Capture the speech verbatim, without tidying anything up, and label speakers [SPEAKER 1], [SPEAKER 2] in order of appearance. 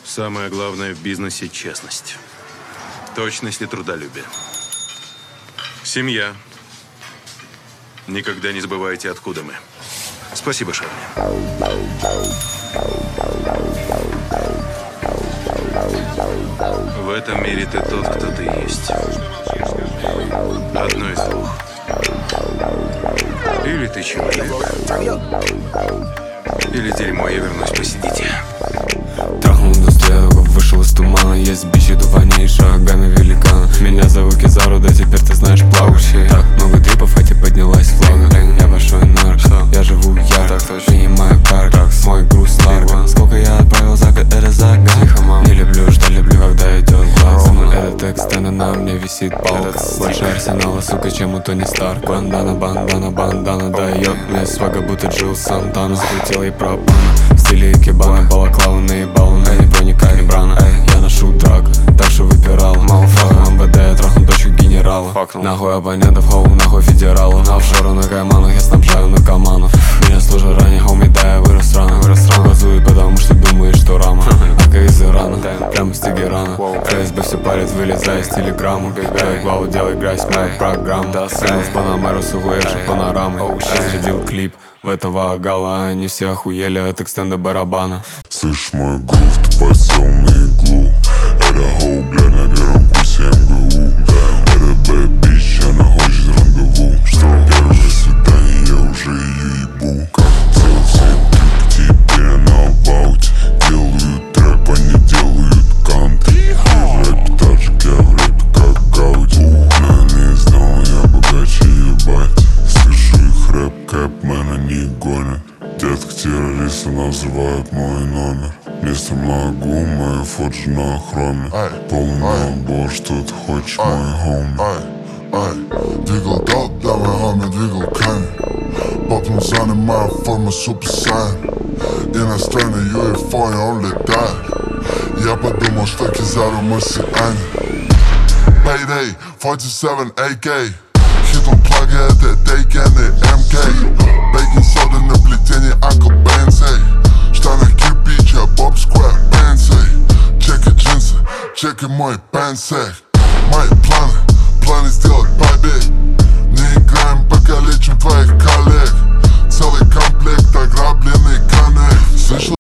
[SPEAKER 1] Самое главное в бизнесе – честность. Точность и трудолюбие. Семья. Никогда не забывайте, откуда мы. Спасибо, Шарли. В этом мире ты тот, кто ты есть. Одно из двух. Или ты человек, или дерьмо, я вернусь, посидите.
[SPEAKER 2] Трахнул индустрию, вышел из тумана. Есть бичи тупаней шагами великана. Меня зовут Кизару, да теперь ты знаешь плавающий. Так много трипов, а тебе поднялась флага. Я большой нарк, я живу ярко, принимаю парк. Мой груз сларва. Сколько я отправил за год, это загадка. Не люблю, что люблю, когда идет глаз. Этот текст, а на мне висит палка. Больше арсенала, сука, чем у Тони Старк. Бандана, бандана, бандана, да ёб. Мне свага, будто Джилл Сантана. Скрутила и пропана, в стиле икебана. Балаклава наебала, но не проникай, не брана. Я ношу драка, так что выпирал. Малфак, МВД, я трахну дочку генерала. Нахуй абонентов, хоу, нахуй федералов. На офшору, на кайманах, я снабжаю наркоманов. Меня служат ранее, хоуми, да, я вырос рано. Газуй, потому что думаешь, что рама. Ака из Ирана, прямо с Тегерана. ФСБ все парит, вылезай из телеграмму. Делай главу, делай грязь, моя программа. Сынул в Панамеру с углеевшей панорамой. Разрядил клип в этого агала. Они все охуели от экстенда барабана.
[SPEAKER 3] Слышь, мой грув, ты подсел на иглу. Это хоу, блядь, на первом курсе МГУ. Это бэд бич, она хочет рандеву. Что? Первое свидание, я уже ее ебу. Коктейл, все трюк, теперь она абауте. Делают трэп, они делают канты. И рэп так же, я в рэпе как Гауди. Она не знала, я богаче, ебать. Слышу их рэп, кэпмен, они гонят. Детка террористы называют мой номер. Место могу, мою фоджи на хроме. Полный набор, что ты хочешь, мой хоми.
[SPEAKER 4] Двигал доп, давай хоми, двигал камень. Попнул занимаю форму супер сайн. Иностранный ю эф о, он летает. Я подумал, что Кизару марсианин. Payday, сорок семь эй кей. Хит он плаги, это тейкенный эм кей. Бейкинг сода на плетении Uncle Benzie. Штанах кирпич, а Bob Square Benzie. Чеки джинсы, чеки мой пенсек. Мои планы, планы сделать побег. Не играем, пока лечим твоих коллег. Целый комплект ограбленный коннект. Слышал?